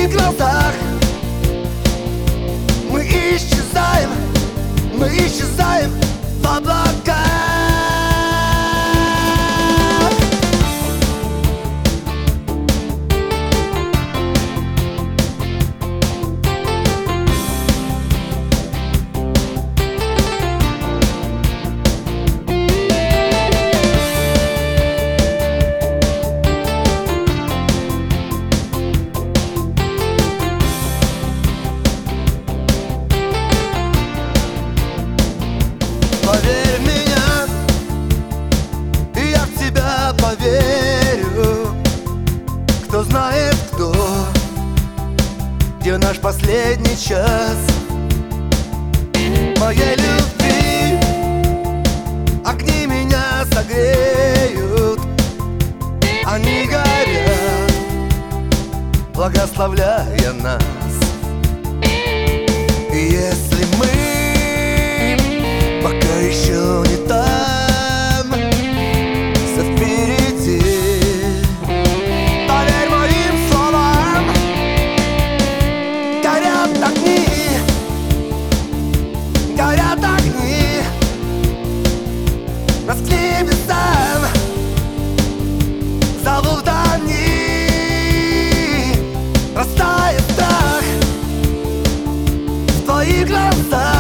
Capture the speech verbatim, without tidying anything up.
твоих глазах мы исчезаем, мы исчезаем в облаках. Поверь в меня, и я в тебя поверю. Кто знает кто, где наш последний час моей любви. Огни меня согреют, они горят, благословляя нас. И если мы пока еще не там, все впереди. Поверь моим словам, горят огни, горят огни над небесам, зовут они, растает страх в твоих глазах.